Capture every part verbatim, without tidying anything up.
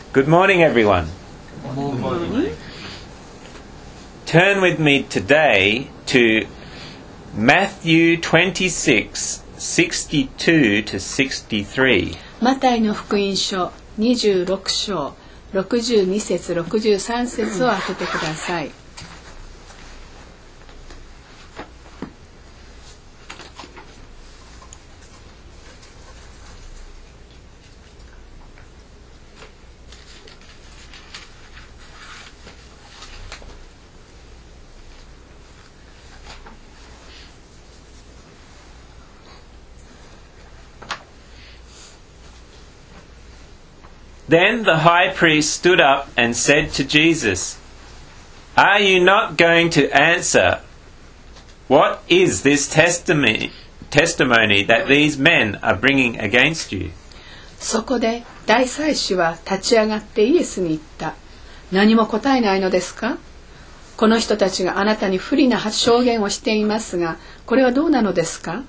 Good morning, everyone. Good morning. Turn with me today to Matthew twenty-six, sixty-two to sixty-three. マタイの福音書にじゅうろく章ろくじゅうに節ろくじゅうさん節を開けてください。 Then the high priest stood up and said to Jesus, "Are you not going to answer? What is this testimony, testimony that these men are bringing against you?" そこで大祭司は立ち上がってイエスに言った。何も答えないのですか？この人たちがあなたに不利な証言をしていますが、これはどうなのですか？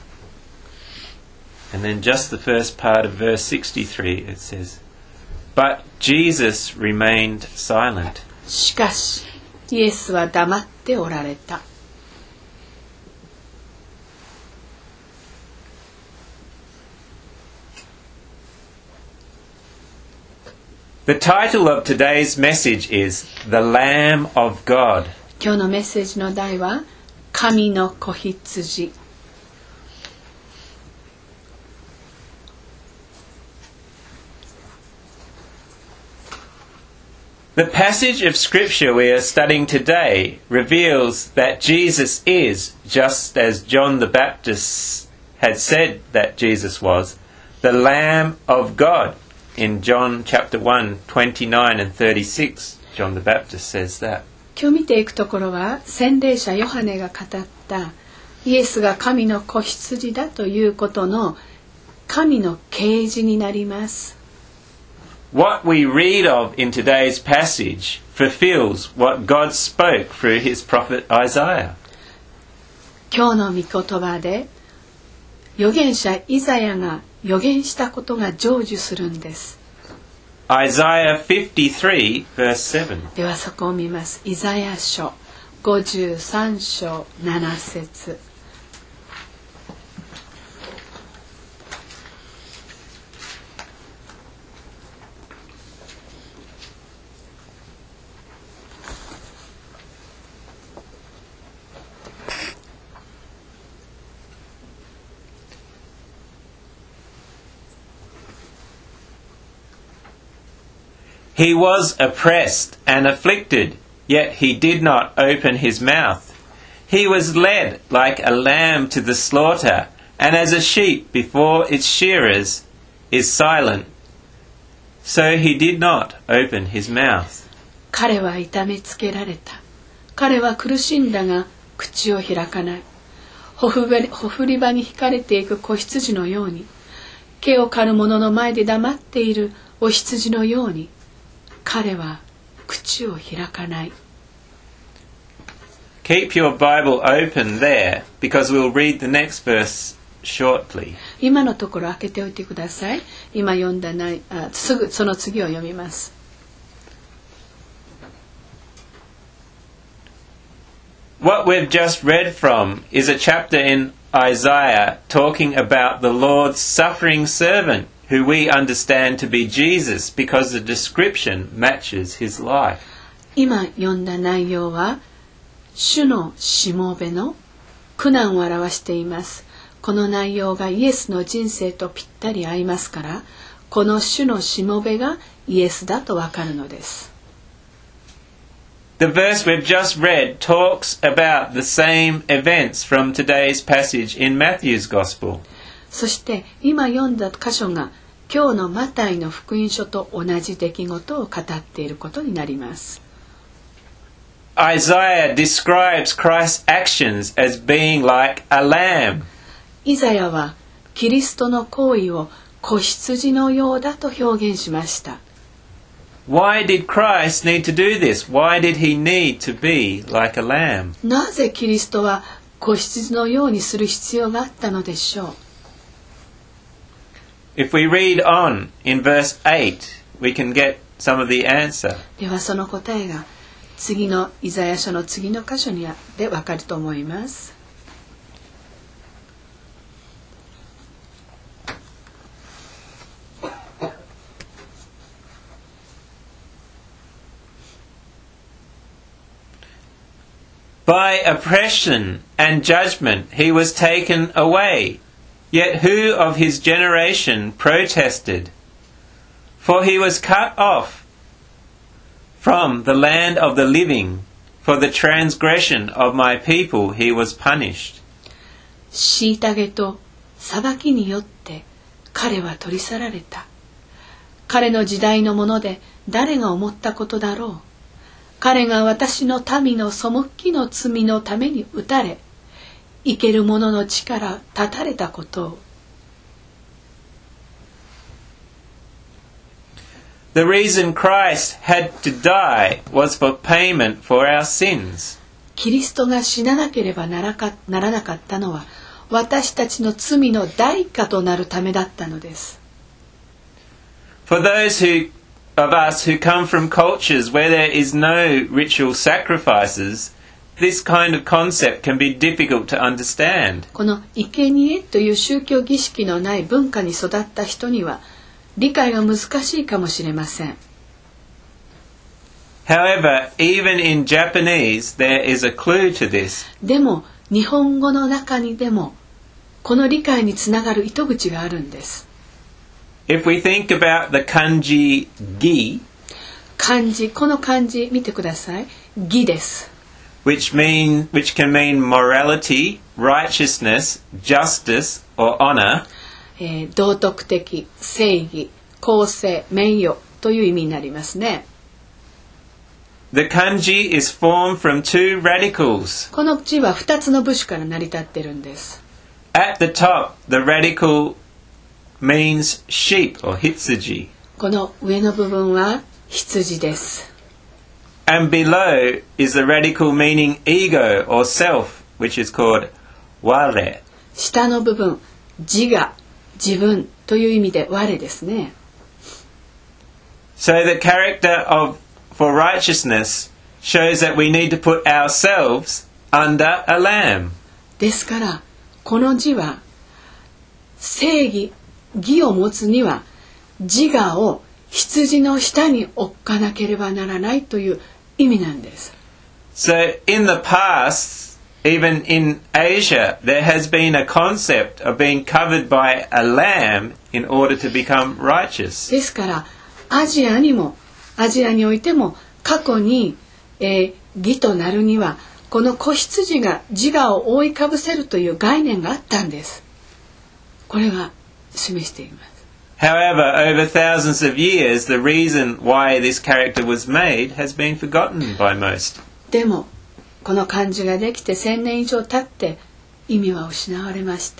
And then just the first part of verse sixty-three, it says,But Jesus remained silent. しかし、イエスは黙っておられた。 The title of today's message is The Lamb of God. 今日のメッセージの題は、神の子羊。 The passage of Scripture we are studying today reveals that Jesus is, just as John the Baptist had said that Jesus was, the Lamb of God. In John chapter one, twenty-nine and thirty-six, John the Baptist says that. 今日見ていくところは、洗礼者ヨハネが語ったイエスが神の子羊だということの神の啓示になります。 What we read of in today's passage fulfills what God spoke through his prophet Isaiah. 今日の御言葉で預言者イザヤが預言したことが成就するんです。 Isaiah fifty-three, verse seven. ではそこを見ます。イザヤ書ごじゅうさん章なな節。 He was oppressed and afflicted, yet he did not open his mouth. He was led like a lamb to the slaughter, and as a sheep before its shearers is silent, so he did not open his mouth. 彼は痛めつけられた。彼は苦しんだが口を開かない。ほふべほふり場に引かれていく子羊のように、毛を刈る者の前で黙っているお羊のように、彼は口を開かない。 Keep your Bible open there, because we'll read the next verse shortly. 今のところ開けておいてください。今読んだないあすぐその次を読みます。 What we've just read from is a chapter in Isaiah talking about the Lord's suffering servant, who we understand to be Jesus because the description matches his life. 今読んだ内容は主のしもべの苦難を表しています。この内容がイエスの人生とぴったり合いますから、この主のしもべがイエスだとわかるのです。 The verse we've just read talks about the same events from today's passage in Matthew's Gospel. そして今読んだ箇所が今日のマタイの福音書と同じ出来事を語っていることになります。 Isaiah describes Christ's actions as being like a lamb. イザヤはキリストの行為を子羊のようだと表現しました。 Why did Christ need to do this? Why did he need to be like a lamb? なぜキリストは子羊のようにする必要があったのでしょう。 If we read on in verse eight, we can get some of the answer. ではその答えが次のイザヤ書の次の箇所にでわかると思います。 By oppression and judgment he was taken away. Yet who of his generation protested? For he was cut off from the land of the living. For the transgression of my people he was punished. 虐げと裁きによって彼は取り去られた。彼の時代のもので誰が思ったことだろう。彼が私の民の背きの罪のために打たれ、生ける者の力断たれたことを。 The reason Christ had to die was for payment for our sins. キリストが死ななければならか、ならなかったのは、私たちの罪の代価となるためだったのです。 For those who of us who come from cultures where there is no ritual sacrifices, this kind of concept can be difficult to understand. この生贄という宗教儀式のない文化に育った人には理解が難しいかもしれません。 However, even in Japanese there is a clue to this. でも日本語の中にでもこの理解につながる糸口があるんです。 If we think about the kanji gi, 漢字、この漢字見てください。義です。 which mean which can mean morality, righteousness, justice, or honor, えー、道徳的、正義、公正、名誉という意味になりますね。 the kanji is formed from two radicals. この字はふたつの部首から成り立っているんです。 At the top, the radical means sheep or hitsuji. この上の部分は羊です。 And below is the radical meaning ego or self, which is called ware. 下の部分、自我、自分という意味で我ですね。 So the character of for righteousness shows that we need to put ourselves under a lamb. ですからこの字は正義、義を持つには自我を羊の下に置かなければならないという意味なんです。 So in the past, even in Asia, there has been a concept of being covered by a lamb in order to become righteous. ですからアジアにもアジアにおいても過去に、えー、義となるにはこの子羊が自我を覆いかぶせるという概念があったんです。これが示しています。 However, over thousands of years, the reason why this character was made has been forgotten by most. でもこの漢字ができて千年以上経って意味は失われました。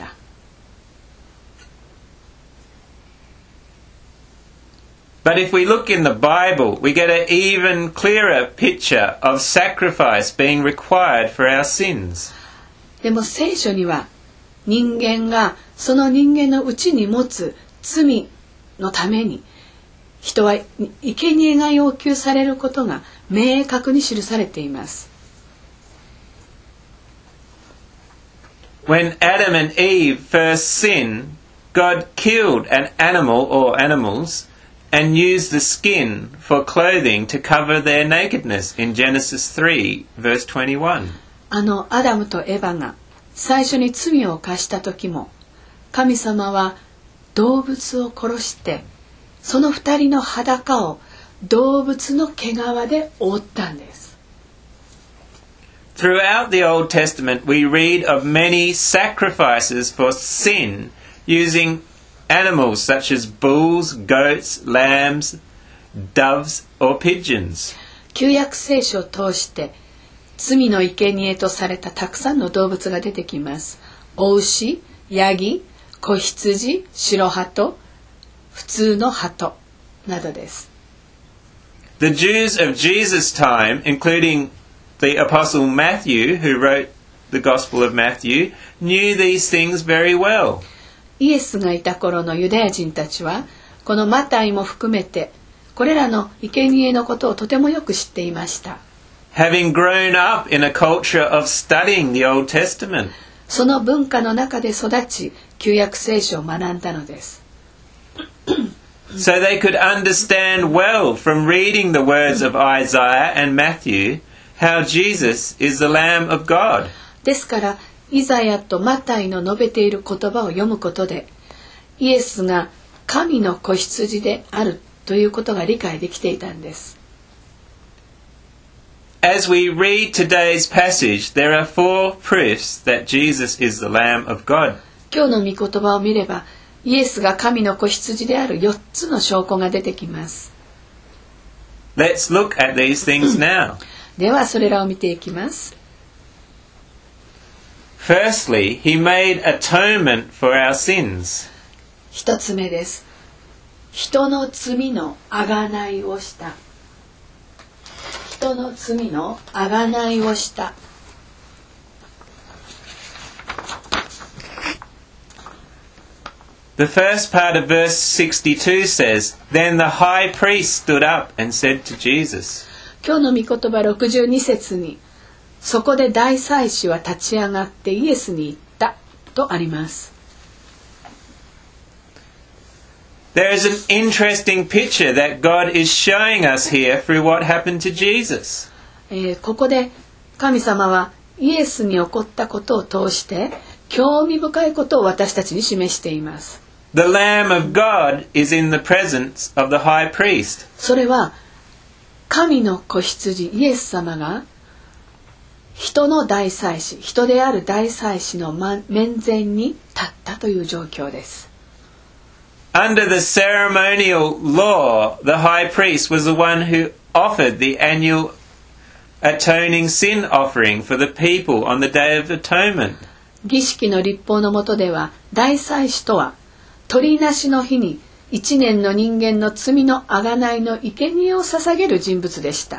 But if we look in the Bible, we get an even clearer picture of sacrifice being required for our sins. でも聖書には人間がその人間のうちに持つ罪のために人は生贄が要求されることが明確に記されています。 When Adam and Eve first sinned, God killed an animal or animals and used the skin for clothing to cover their nakedness in Genesis three, verse twenty-one. あのアダムとエバが最初に罪を犯した時も神様は動物を殺してその二人の裸を動物の毛皮で覆ったんです。 Throughout the Old Testament, we read of many sacrifices for sin using animals such as bulls, goats, lambs, doves, or pigeons. 旧約聖書を通して罪の生贄とされたたくさんの動物が出てきます。お牛、ヤギ、子羊、白鳩、普通の鳩などです。 The Jews of Jesus' time, including the Apostle Matthew, who wrote the Gospel of Matthew, knew these things very well. イエスがいた頃のユダヤ人たちはこのマタイも含めてこれらの生贄のことをとてもよく知っていました。 Having grown up in a culture of studying the Old Testament. その文化の中で育ち、旧約聖書を学んだのです。 So they could understand well from reading the words of Isaiah and Matthew how Jesus is the Lamb of God. ですから、イザヤとマタイの述べている言葉を読むことで、イエスが神の子羊であるということが理解できていたんです。 As we read today's passage, there are four proofs that Jesus is the Lamb of God. 今日の御言葉を見れば、イエスが神の子羊であるよっつの証拠が出てきます。 Let's look at these things now. ではそれらを見ていきます。 Firstly, he made atonement for our sins. 一つ目です。人の罪の贖いをした。人の罪の贖いをした。 The first part of verse sixty-two says, Then the high priest stood up and said to Jesus. 今日の御言葉ろくじゅうに節に、そこで大祭司は立ち上がってイエスに言ったとあります。 There is an interesting picture that God is showing us here through what happened to Jesus. えー、ここで神様はイエスに起こったことを通して興味深いことを私たちに示しています。 The Lamb of God is in the presence of the high priest. それは神の子羊イエス様が人の大祭司、人である大祭司の面前に立ったという状況です。 Under the ceremonial law, the high priest was the one who offered the annual atoning sin offering for the people on the Day of Atonement. 儀式の律法の下では、大祭司とは鳥なしの日に一年の人間の罪の贖いの生贄を捧げる人物でした。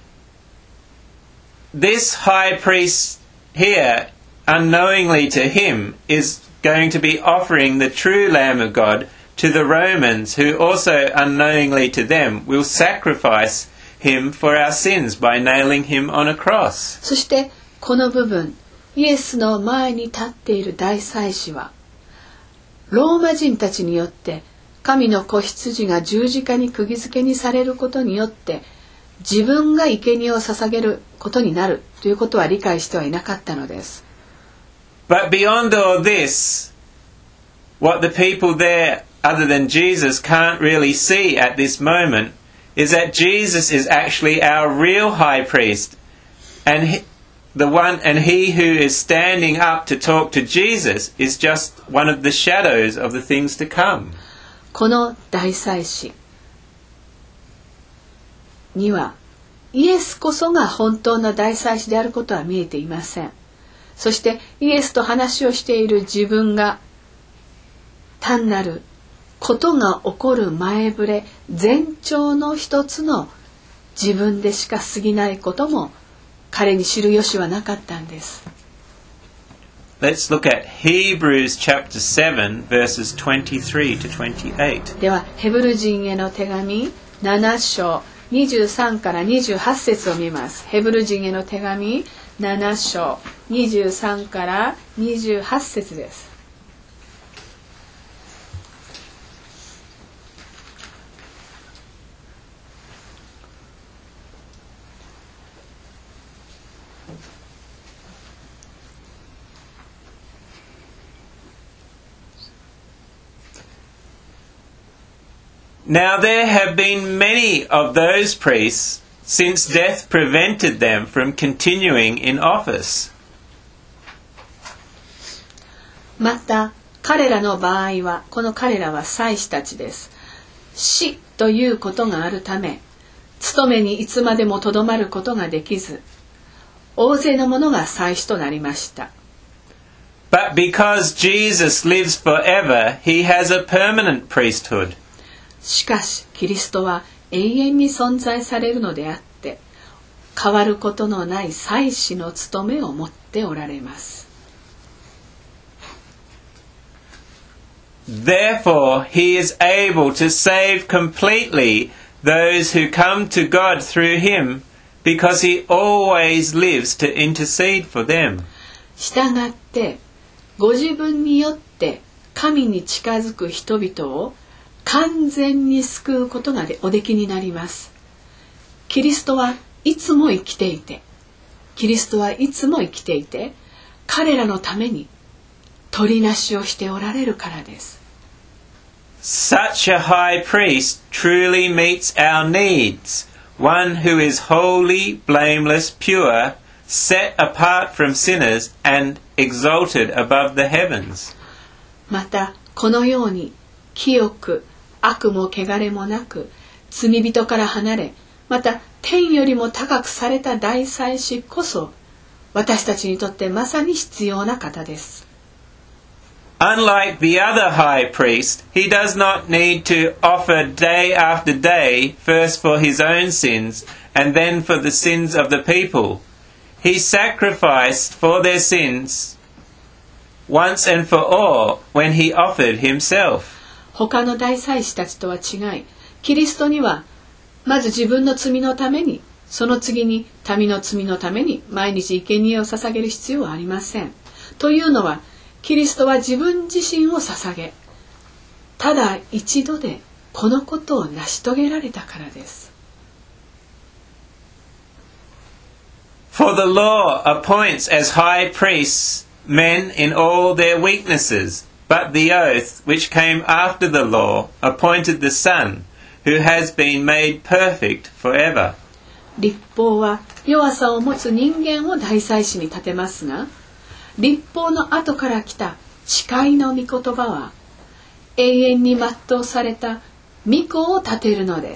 This high priest here, unknowingly to him, is going to be offering the true Lamb of God to the Romans, who also unknowingly to them will sacrifice him for our sins by nailing him on a cross. そしてこの部分、イエスの前に立っている大祭司は、ローマ人たちによって神の子羊が十字架に釘付けにされることによって自分が生贄を捧げることになるということは理解してはいなかったのです。 But beyond all this, what the people there other than Jesus can't really see at this moment is that Jesus is actually our real high priest, and he, the one and he who is standing up to talk to Jesus is just one of the shadows of the things to come. この大祭司にはイエスこそが本当の大祭司であることは見えていません。そしてイエスと話をしている自分が単なることが起こる前触れ、前兆の一つの自分でしか過ぎないことも彼に知る由はなかったんです。 Let's look at Hebrews chapter seven verses twenty-three to twenty-eight. ではヘブル人への手紙なな章にじゅうさんからにじゅうはち節を見ます。ヘブル人への手紙なな章にじゅうさんからにじゅうはち節です。 Now there have been many of those priests since death prevented them from continuing in office. また彼らの場合は、この彼らは祭司たちです。死ということがあるため、務めにいつまでもとどまることができず、大勢の者が祭司となりました。 But because Jesus lives forever, he has a permanent priesthood. しかしキリストは永遠に存在されるのであって変わることのない祭司の務めを持っておられます。 Therefore he is able to save completely those who come to God through him, because he always lives to intercede for them. したがってご自分によって神に近づく人々を完全に救うことがおできになります。キリストはいつも生きていて、キリストはいつも生きていて、彼らのために取りなしをしておられるからです。 Such a high priest truly meets our needs, one who is holy, blameless, pure, set apart from sinners and exalted above the heavens. またこのように清く悪も汚れもなく罪人から離れ、また天よりも高くされた大祭司こそ私たちにとってまさに必要な方です。 Unlike the other high priest, he does not need to offer day after day, first for his own sins and then for the sins of the people. He sacrificed for their sins once and for all when he offered himself. 他の大祭司たちとは違い、キリストにはまず自分の罪のために、その次に民の罪のために毎日生贄を捧げる必要はありません。というのは、キリストは自分自身を捧げ、ただ一度でこのことを成し遂げられたからです。 For the law appoints as high priests men in all their weaknesses, but the oath which came after the law appointed the Son, who has been made perfect forever. 律法は弱さを持つ人間を大祭司に立てますが、律法の後から来た誓いの御言葉は永遠に全うされた御子を立てるのです。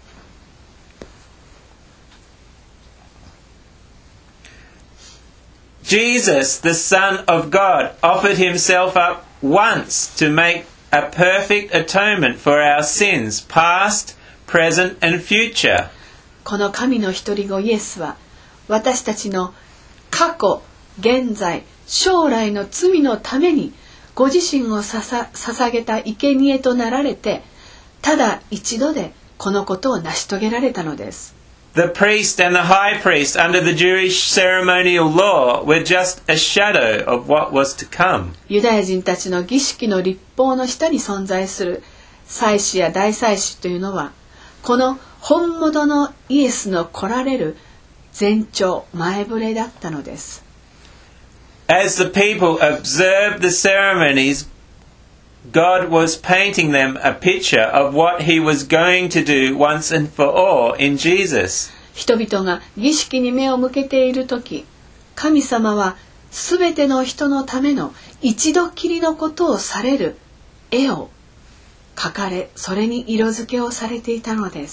Jesus, the Son of God, offered himself up once to make a perfect atonement for our sins, past, present and future. この神の一人子イエスは私たちの過去、現在、将来の罪のためにご自身をささ捧げた生贄となられて、ただ一度でこのことを成し遂げられたのです。 The priest and the high priest under the Jewish ceremonial law were just a shadow of what was to come. ユダヤ人たちの儀式の律法の下に存在する祭司や大祭司というのは、この本物のイエスの来られる前兆、前触れだったのです。 As the people observed the ceremonies, God was painting them a picture of what he was going to do once and for all in Jesus. 人々が儀式に目を向けているとき、神様はすべての人のための一度きりのことをされる絵を描かれ、それに色付けをされていたのです。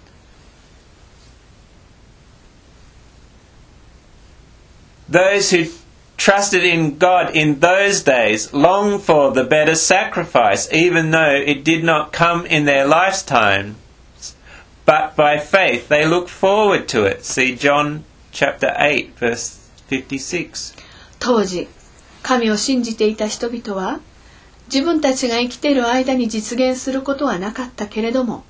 Those who trusted in God in those days longed for the better sacrifice, even though it did not come in their lifetime. But by faith they look forward to it. See John chapter eight, verse fifty-six. 当時、神を信じていた人々は、自分たちが生きている間に実現することはなかったけれども、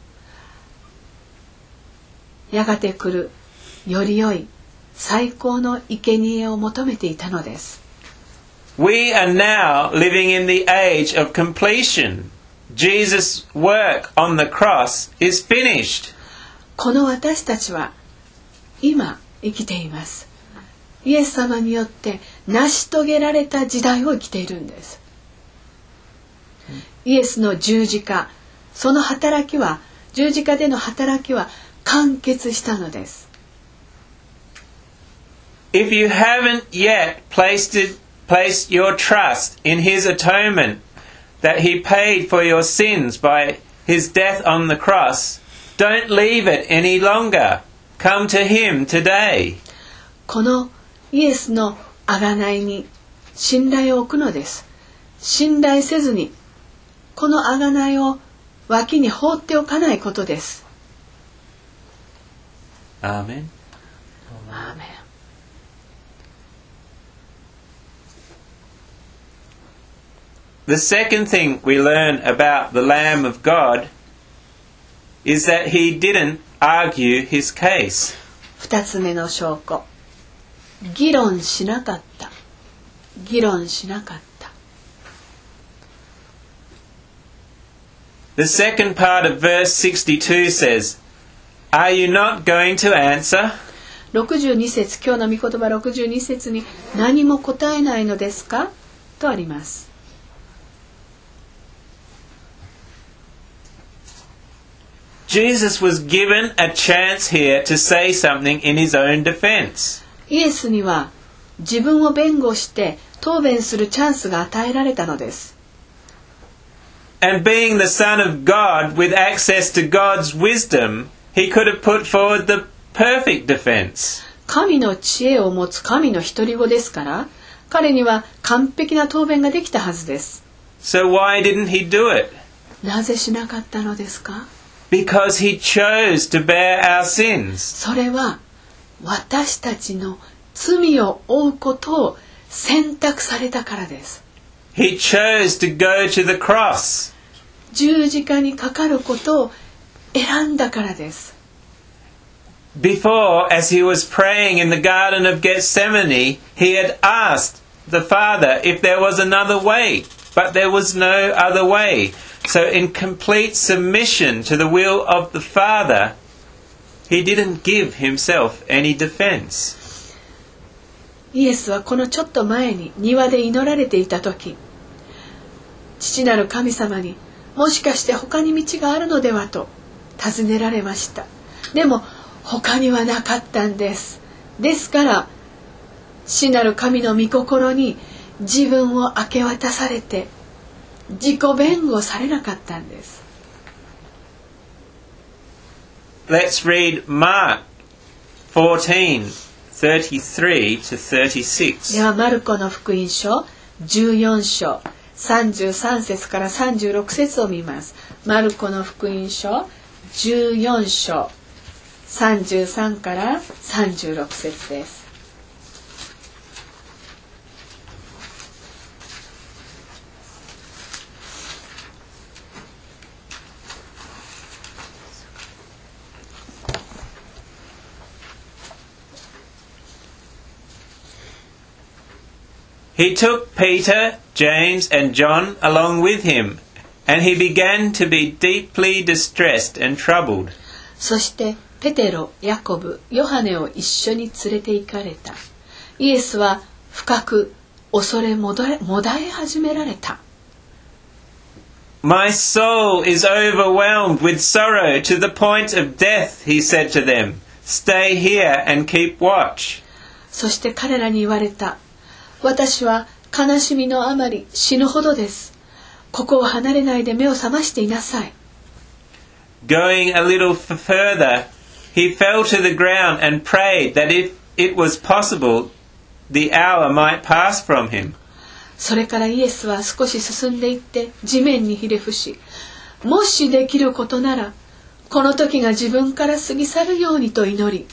やがて来るより良い最高の生贄を求めていたのです。 We are now living in the age of completion. Jesus' work on the cross is finished. この私たちは今生きています。イエス様によって成し遂げられた時代を生きているんです。イエスの十字架、その働きは、十字架での働きは完結したのです。 If you haven't yet placed it, placed your trust in his atonement, that he paid for your sins by his death on the cross, don't leave it any longer. Come to him today. このイエスの贖いに信頼を置くのです。信頼せずにこの贖いを脇に放っておかないことです。 アーメン。 アーメン。 The second thing we learn about the Lamb of God is that he didn't argue his case. 二つ目の証拠。議論しなかった。議論しなかった。 The second part of verse sixty-two says, Are you not going to answer? ろくじゅうに節、今日の御言葉ろくじゅうに節に何も答えないのですかとあります。 Jesus was given a chance here to say something in his own defense. イエスには自分を弁護して答弁するチャンスが与えられたのです。 And being the Son of God with access to God's wisdom, he could have put forward the perfect defense. 神の知恵を持つ神の独り子ですから、彼には完璧な答弁ができたはずです。 So why didn't he do it? なぜしなかったのですか？ Because he chose to bear our sins. それは私たちの罪を負うことを選択されたからです。 He chose to go to the cross. 十字架にかかることを選んだからです。 Before, as he was praying in the Garden of Gethsemane, he had asked the Father if there was another way, but there was no other way. So in complete submission to the will of the Father, he didn't give himself any defense. イエスはこのちょっと前に庭で祈られていた時、父なる神様にもしかして他に道があるのではと尋ねられました。でも他にはなかったんです。ですから父なる神の御心に自分を明け渡されて自己弁護されなかったんです。 Let's read Mark fourteen, thirty-three to thirty-six. ではマルコの福音書じゅうよん章さんじゅうさん節からさんじゅうろく節を見ます。マルコの福音書じゅうよん章さんじゅうさんからさんじゅうろく節です。 He took Peter, James, and John along with him, and he began to be deeply distressed and troubled. そしてペテロ、ヤコブ、ヨハネを一緒に連れて行かれた。イエスは深く恐れもだえ、もだえ始められた。 My soul is overwhelmed with sorrow to the point of death, he said to them. Stay here and keep watch. そして彼らに言われた。私は悲しみのあまり死ぬほどです。ここを離れないで目を覚ましていなさい。 Going a little further, he fell to the ground and prayed that if it was possible, the hour might pass from him. それからイエスは少し進んでいって地面にひれ伏し、もしできることならこの時が自分から過ぎ去るようにと祈り、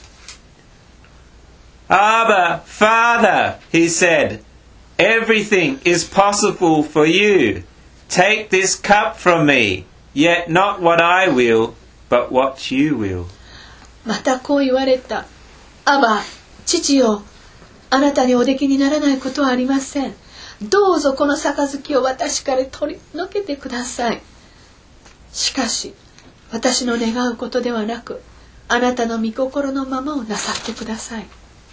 Abba, Father, he said, everything is possible for you. Take this cup from me, yet not what I will, but what you will. またこう言われた。アバ、父よ、あなたにおできにならないことはありません。どうぞこの杯を私から取り除けてください。しかし、私の願うことではなく、あなたの御心のままをなさってください。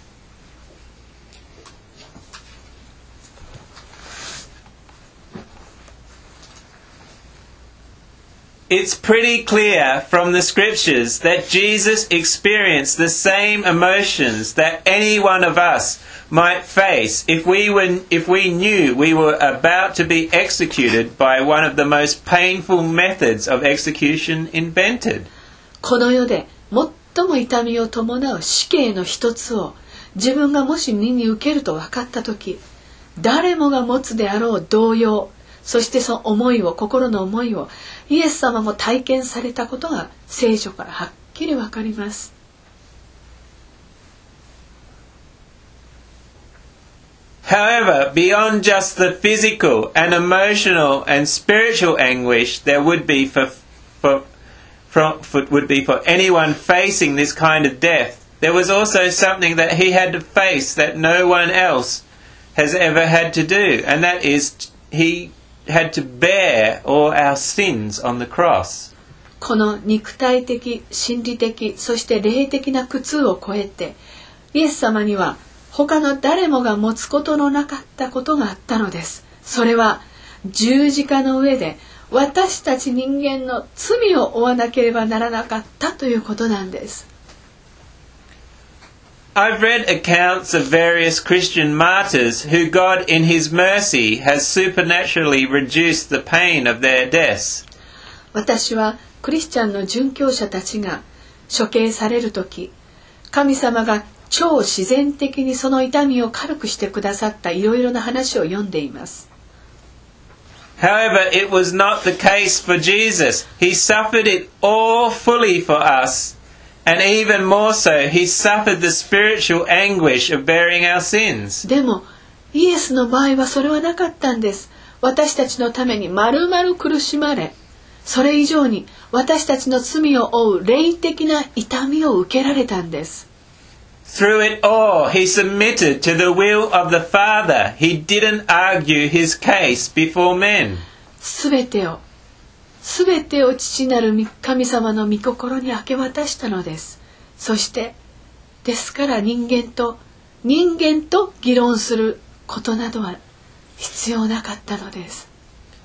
It's pretty clear from the scriptures that Jesus experienced the same emotions that any one of us might face if we were, if we knew we were about to be executed by one of the most painful methods of execution invented. この世で最も痛みを伴う死刑の一つを自分がもし身に受けると分かったとき、誰もが持つであろう動揺、そしてその思いを、心の思いをイエス様も体験されたことが聖書からはっきりわかります。 However, beyond just the physical and emotional and spiritual anguish there would be for, for, from, for, would be for anyone facing this kind of death, there was also something that he had to face that no one else has ever had to do, and that is he had to bear all our sins on the cross. この肉体的、心理的、そして霊的な苦痛を超えて、イエス様には他の誰もが持つことのなかったことがあったのです。それは十字架の上で私たち人間の罪を負わなければならなかったということなんです。 I've read accounts of various Christian martyrs who God in His mercy has supernaturally reduced the pain of their deaths. 私はクリスチャンの殉教者たちが処刑されるとき、神様が超自然的にその痛みを軽くしてくださったいろいろな話を読んでいます。 However, it was not the case for Jesus. He suffered it all fully for us, and even more so, He suffered the spiritual anguish of bearing our sins. でも、イエスの場合はそれはなかったんです。私たちのために丸々苦しまれ、それ以上に私たちの罪を負う霊的な痛みを受けられたんです。 Through it all, He submitted to the will of the Father. He didn't argue His case before men. すべてを、すべてを父なる神様の御心に明け渡したのです。そして、ですから人間と、人間と議論することなどは必要なかったのです。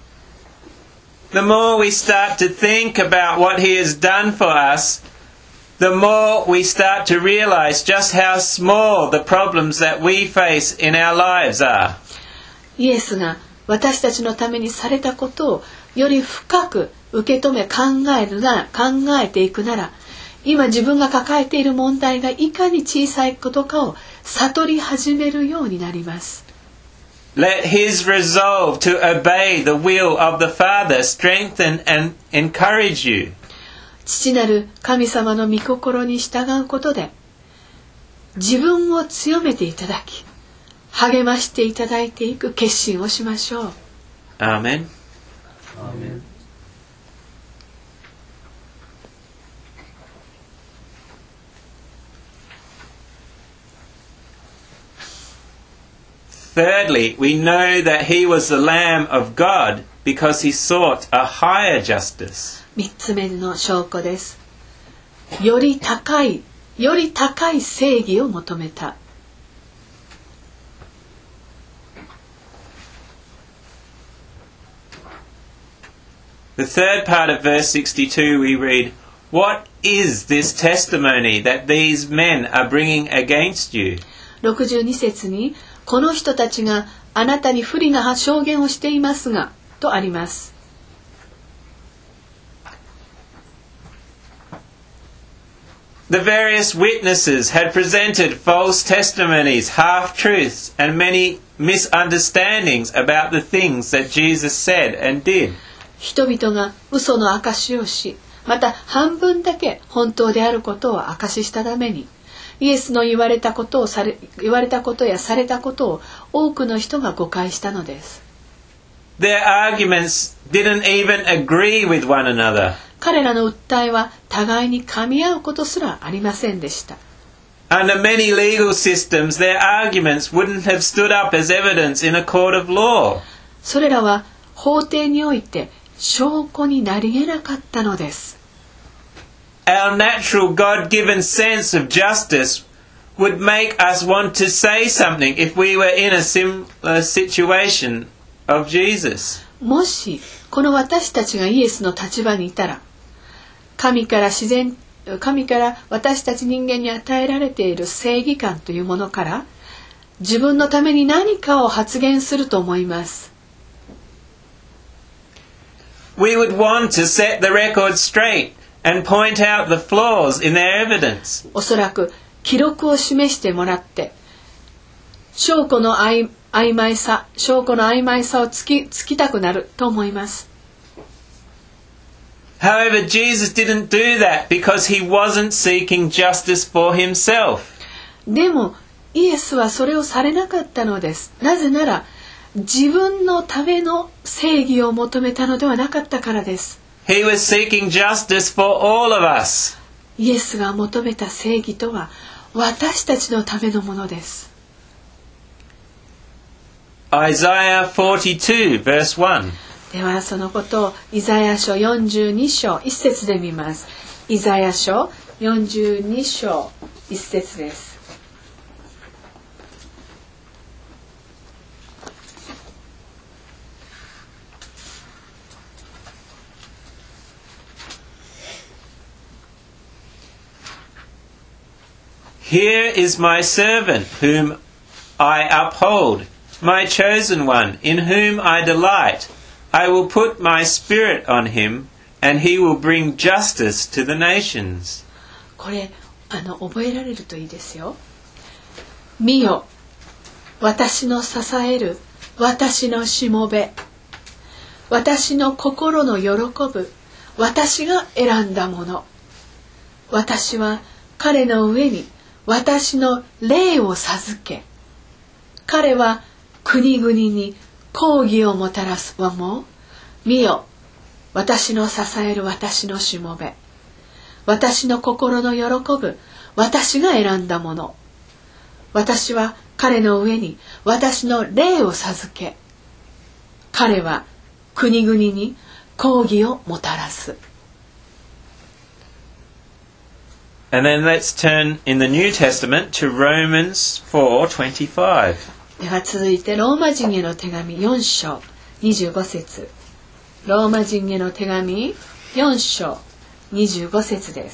The more we start to think about what He has done for us, the more we start to realize just how small the problems that we face in our lives are. イエスが私たちのためにされたことをより深く受け止め考えるなら、考えていくなら、今自分が抱えている問題がいかに小さいことかを悟り始めるようになります。 Let His resolve to obey the will of the Father strengthen and encourage you. 父なる神様の御心に従うことで自分を強めていただき励ましていただいていく決心をしましょう。 アーメン。Thirdly, we know that He was the Lamb of God because He sought a higher justice. 三つ目の証拠です。より高い、より高い正義を求めた。 The third part of verse sixty-two we read, What is this testimony that these men are bringing against you? ろくじゅうに節に、この人たちがあなたに不利な証言をしていますが、とあります。 The various witnesses had presented false testimonies, half-truths, and many misunderstandings about the things that Jesus said and did. 人々が嘘の証しをし、また半分だけ本当であることを証ししたために、イエスの言われたことをされ、言われたことやされたことを多くの人が誤解したのです。 Their arguments didn't even agree with one another. 彼らの訴えは互いに噛み合うことすらありませんでした。 Under many legal systems, their arguments wouldn't have stood up as evidence in a court of law. それらは法廷において証拠になり得なかったのです。 Our natural God-given sense of justice would make us want to say something if we were in a similar situation of Jesus. もしこの私たちがイエスの立場にいたら、神から自然、神から私たち人間に与えられている正義感というものから自分のために何かを発言すると思います。 We would want to set the record straight and point out the flaws in their evidence. おそらく記録を示してもらって証拠の曖昧さ、証拠の曖昧さをつき、つきたくなると思います。 However, Jesus didn't do that because he wasn't seeking justice for himself. でもイエスはそれをされなかったのです。なぜなら自分のための正義を求めたのではなかったからです。 He was seeking justice for all of us. イエスが求めた正義とは私たちのためのものです。 Isaiah forty-two, verse one. ではそのことをイザヤ書よんじゅうに章一節で見ます。イザヤ書よんじゅうに章一節です。 Here is my servant whom I uphold, my chosen one in whom I delight. I will put my spirit on him, and he will bring justice to the nations. これあの覚えられるといいですよ。見よ、私の支える私のしもべ、私の心の喜ぶ私が選んだもの。私は彼の上に私の霊を授け、彼は国々に抗議をもたらすわも。見よ、私の支える私のしもべ、私の心の喜ぶ私が選んだもの。私は彼の上に私の霊を授け、彼は国々に抗議をもたらす。 And then let's turn in the New Testament to Romans four twenty-five. では続いてローマ人への手紙よん章にじゅうご節。ローマ人への手紙よん章にじゅうご節です。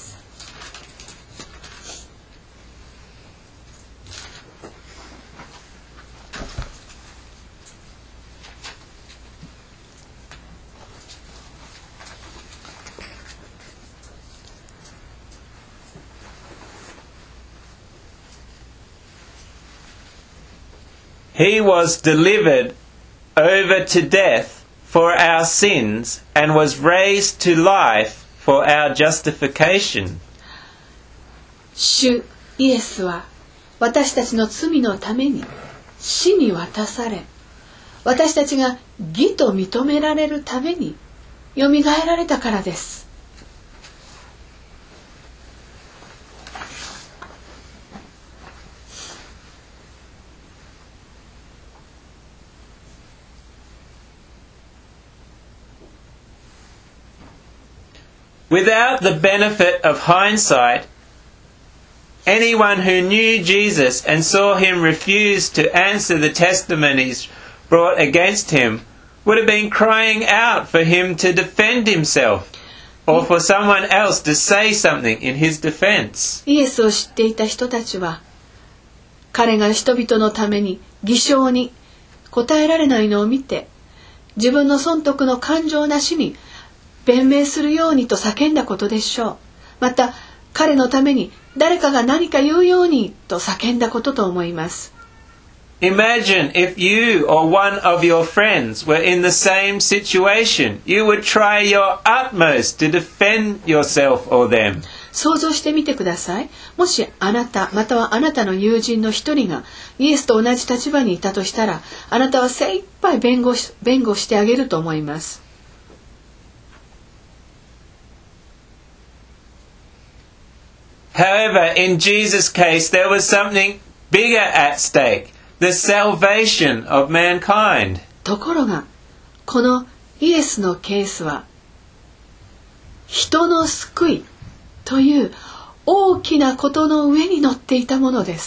He was delivered over to death for our sins and was raised to life for our justification. 主イエスは私たちの罪のために死に渡され、私たちが義と認められるためによみがえられたからです。 Without the benefit of hindsight, anyone who knew Jesus and saw him refuse to answer the testimonies brought against him would have been crying out for him to defend himself or for someone else to say something in his defense. イエスを知っていた人たちは、彼が人々のために偽証に答えられないのを見て、自分の損得の感情なしに弁明するようにと叫んだことでしょう。また彼のために誰かが何か言うようにと叫んだことと思います。 Imagine if you or one of your friends were in the same situation. You would try your utmost to defend yourself or them. 想像してみてください。もしあなたまたはあなたの友人の一人がイエスと同じ立場にいたとしたら、あなたは精一杯弁護し、弁護してあげると思います。 However, in Jesus' case, there was something bigger at stake, the salvation of mankind. ところが、このイエスのケースは、人の救いという大きなことの上に乗っていたものです。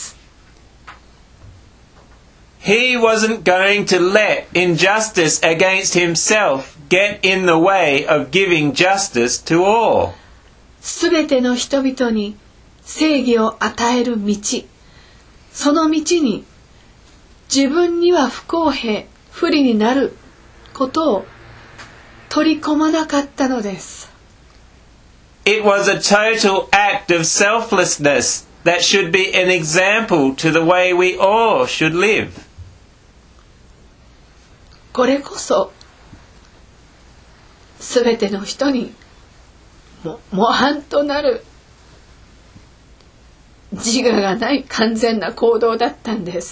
He wasn't going to let injustice against himself get in the way of giving justice to all. すべての人々に正義を与える道、その道に自分には不公平、不利になることを取り込まなかったのです。 It was a total act of selflessness that should be an example to the way we all should live. これこそすべての人にも模範となる自我がない完全な行動だったんです。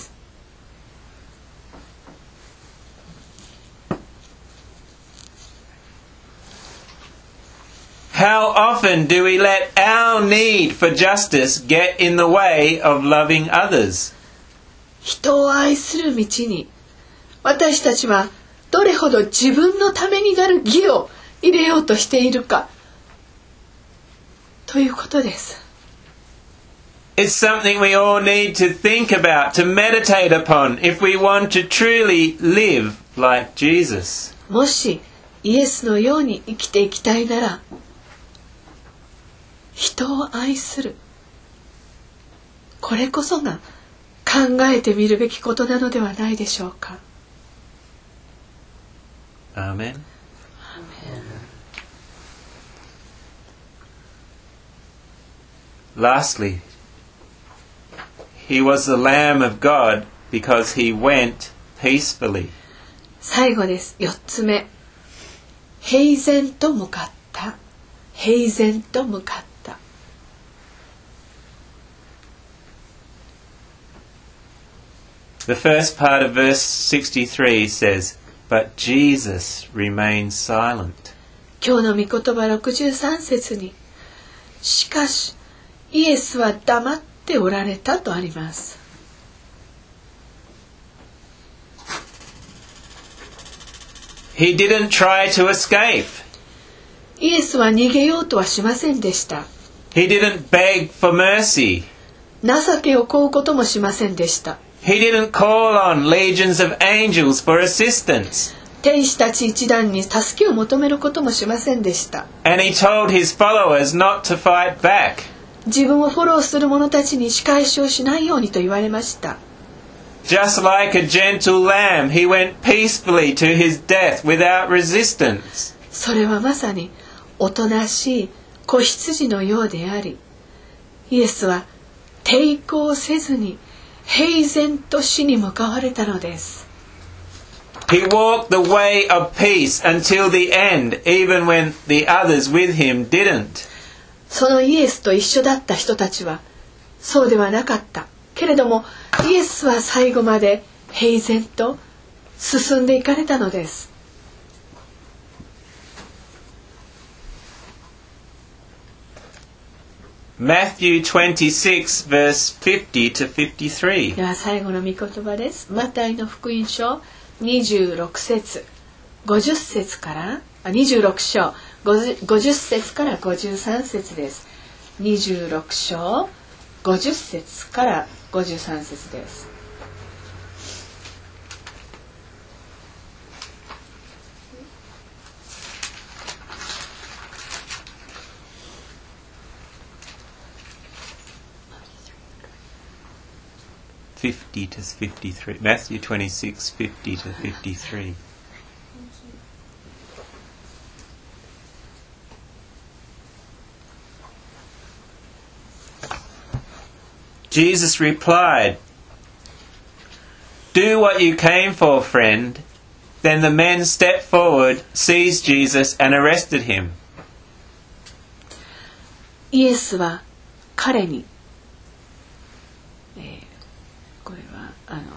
How often do we let our need for justice get in the way of loving others? 人を愛する道に私たちはどれほど自分のためになる義を入れようとしているかということです。 It's something we all need to think about, to meditate upon, if we want to truly live like Jesus. もしイエスのように生きていきたいなら、人を愛する、これこそが考えてみるべきことなのではないでしょうか。 アーメン。Lastly, he was the Lamb of God because he went peacefully. 最後です。四つ目。平然と向かった。平然と向かった。 The first part of verse sixty-three says, But Jesus remained silent. 今日の御言葉ろくじゅうさん節に、しかしイエスは黙っておられたとあります。 He didn't try to escape. イエスは逃げようとはしませんでした。 He didn't beg for mercy. 情けを請うこともしませんでした。 He didn't call on legions of angels for assistance. 天使たち一団に助けを求めることもしませんでした。 And he told his followers not to fight back. 自分をフォローする者たちに仕返しをしないようにと言われました。 Just like a gentle lamb, he went peacefully to his death without resistance. それはまさにおとなしい子羊のようであり、イエスは抵抗せずに平然と死に向かわれたのです。 He walked the way of peace until the end, even when the others with him didn't. そのイエスと一緒だった人たちはそうではなかった。けれどもイエスは最後まで平然と進んでいかれたのです。 Matthew twenty-six, verse fifty to fifty-three. では最後の御言葉です。マタイの福音書にじゅうろく節、ごじゅっ節からあにじゅうろく章ごじゅっ節からごじゅうさん節です。にじゅうろく章ごじゅっ節からごじゅうさん節です。 fifty to fifty-three. Matthew twenty-six, fifty to fifty-three. Jesus replied, Do what you came for, friend. Then the men stepped forward, seized Jesus, and arrested him. イエスは彼に、えー、これはあの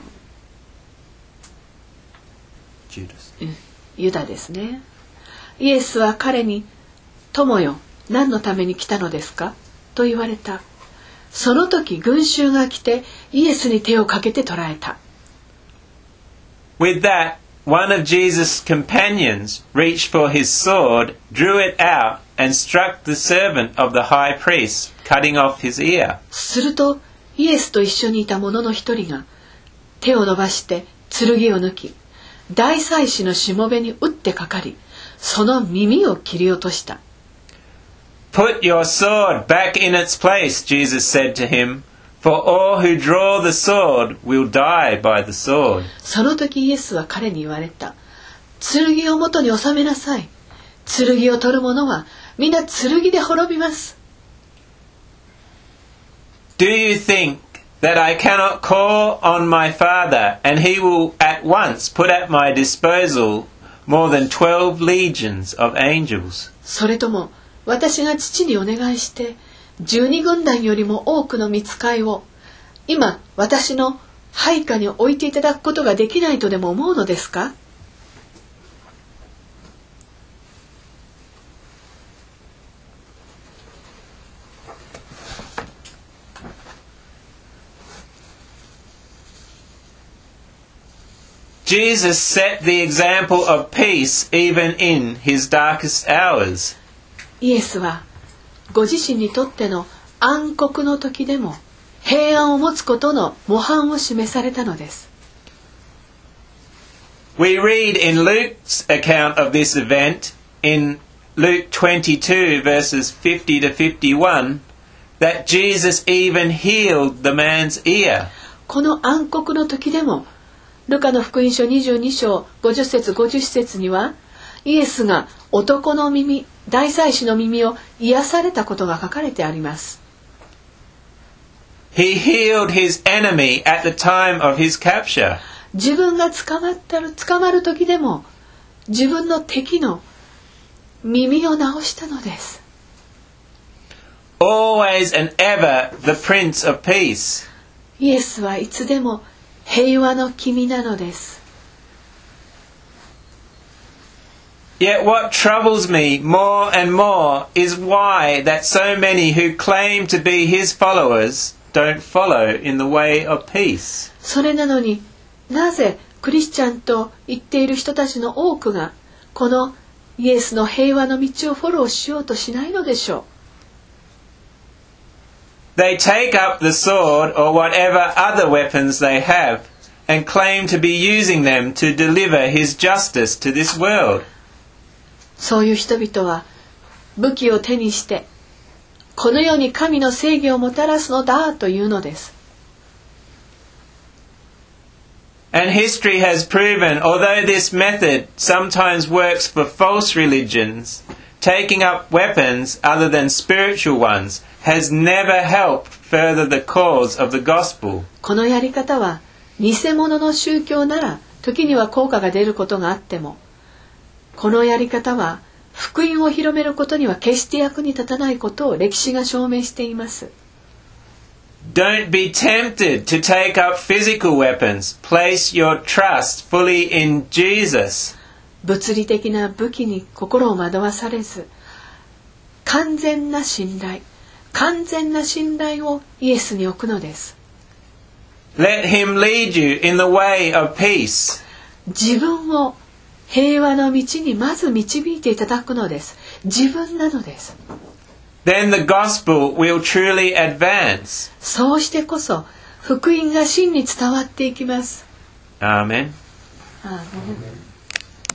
ジュダス、 うん、ユダですね。イエスは彼に、友よ、何のために来たのですかと言われた。その時群衆が来てイエスに手をかけて捕らえた。 With that, one of Jesus' companions reached for his sword, drew it out, and struck the servant of the high priest, cutting off his ear. するとイエスと一緒にいた者の一人が手を伸ばして剣を抜き、大祭司のしもべに打ってかかり、その耳を切り落とした。 Put your sword back in its place, Jesus said to him, for all who draw the sword will die by the sword. その時イエスは彼に言われた。剣を元に収めなさい。剣を取る者はみんな剣で滅びます。 Do you think that I cannot call on my Father, and he will at once put at my disposal more than twelve legions of angels? それとも私が父にお願いして十二軍団よりも多くの御使いを今私の配下に置いていただくことができないとでも思うのですか？ Jesus set the example of peace even in his darkest hours. イエスはご自身にとっての暗黒の時でも平安を持つことの模範を示されたのです。 We read in Luke's account of this event in Luke twenty-two verses fifty to fifty-one that Jesus even healed the man's ear. この暗黒の時でもルカの福音書にじゅうに章ごじゅっ節ごじゅっ節にはイエスが男の耳、大祭司の耳を癒されたことが書かれてあります。 He healed his enemy at the time of his capture. 自分が捕まったる、捕まる時でも自分の敵の耳を治したのです。 Always and ever the Prince of Peace. イエスはいつでも平和の君なのです。 Yet what troubles me more and more is why that so many who claim to be his followers don't follow in the way of peace. それなのになぜクリスチャンと言っている人たちの多くがこのイエスの平和の道をフォローしようとしないのでしょう。 They take up the sword or whatever other weapons they have and claim to be using them to deliver his justice to this world. そういう人々は武器を手にしてこの世に神の正義をもたらすのだというのです。 And history has proven, although this method sometimes works for false religions, taking up weapons other than spiritual ones has never helped further the cause of the gospel. このやり方は偽物の宗教なら時には効果が出ることがあっても、このやり方は福音を広めることには決して役に立たないことを歴史が証明しています。 Don't be tempted to take up physical weapons. Place your trust fully in Jesus. 物理的な武器に心を惑わされず、完全な信頼、完全な信頼をイエスに置くのです。 Let him lead you in the way of peace. 自分を平和の道にまず導いていただくのです。自分なのです。 Then the gospel will truly advance. そうしてこそ福音が真に伝わっていきます。 Amen. Amen.